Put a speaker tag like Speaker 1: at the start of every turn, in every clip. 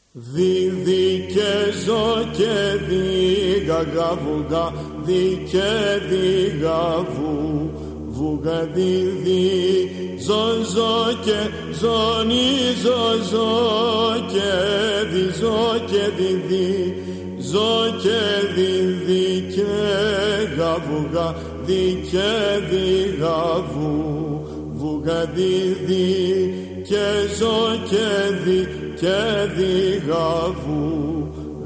Speaker 1: Δίδυ και ζω και δίγαγα βουγα, δι και δίγαβου, βουγα δίδυ, ζω και ζωνι, ζω και δίδυ, ζω και δίδυ και γαβουγα, δι και δίγαβου, βουγα δίδυ και ζω και δι και δίγαβου,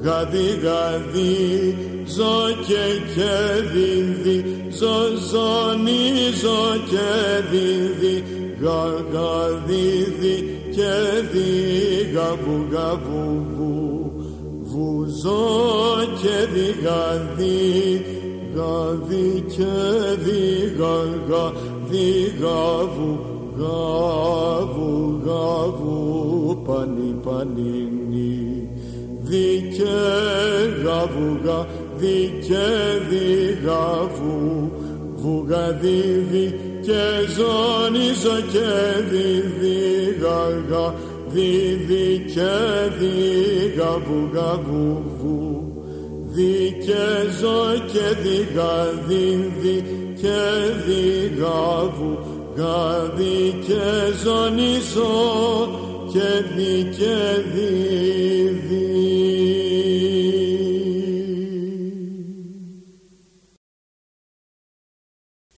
Speaker 1: γαδί, ζω και δίδυ, ζωνι, ζω και δίδυ, γαδίδυ και δίγαβου, γαβου, βουζώ και δίγαδι, γαδί και δίγαγα, δίγαβου, γαβου, πανινι, δι και γαβουγα, δι και δίγαβου, βουγαδίδι και ζώνη, ζω και δίδυγαγα, δίδυ και δίγαβου, γαβου, δι και ζω και δίγαδίδι και δίγαβου, γαδί και ζωνη, ζω και δι και δι